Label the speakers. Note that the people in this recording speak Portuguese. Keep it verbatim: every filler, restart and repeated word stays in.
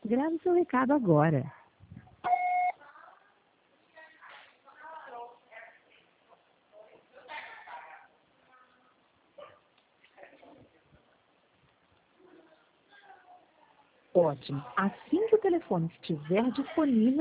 Speaker 1: Grave seu recado agora. Ótimo. Assim que o telefone estiver disponível,